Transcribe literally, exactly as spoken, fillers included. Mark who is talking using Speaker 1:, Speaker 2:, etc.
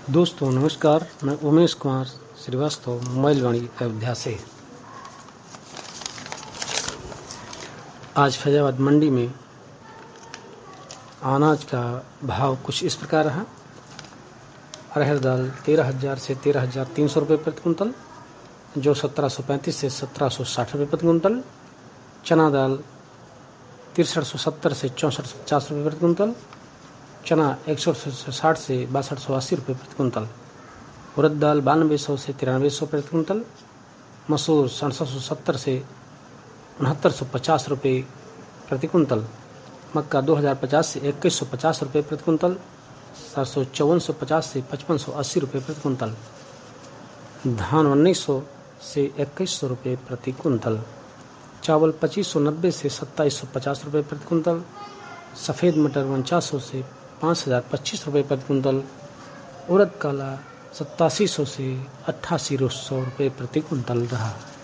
Speaker 1: दोस्तों नमस्कार, मैं उमेश कुमार श्रीवास्तव मोबाइल वाणी अयोध्या से। आज फैजाबाद मंडी में अनाज का भाव कुछ इस प्रकार है। अरहर दाल तेरह हज़ार से तेरह हज़ार तीन सौ रुपये प्रति कुंतल, जो सत्रह सौ पैंतीस से सत्रह सौ साठ रुपये प्रति कुंतल। चना दाल तिरसठ सौ सत्तर से चौंसठ सौ पचास रुपये प्रति कुंतल। चना एक सौ साठ से बासठ सौ अस्सी रुपये प्रति कुंतल। उड़द दाल बानवे सौ से तिरानवे सौ प्रति कुंतल। मसूर सड़सठ सौ सत्तर से उनहत्तर सौ पचास रुपये प्रति कुंतल। मक्का दो हज़ार पचास से इक्कीस सौ पचास रुपये प्रति कुंतल। सरसों चौवन सौ पचास से पचपन सौ अस्सी रुपये प्रति कुंतल। धान उन्नीस सौ से इक्कीस सौ रुपये प्रति कुंतल। चावल पच्चीस सौ नब्बे से सत्ताईस सौ पचास रुपये प्रति कुंतल। सफ़ेद मटर उनचास सौ से पाँच हज़ार पच्चीस रुपये प्रति कुंतल। उड़द काला सत्तासी सौ से अट्ठासी सौ रुपये प्रति कुंतल रहा।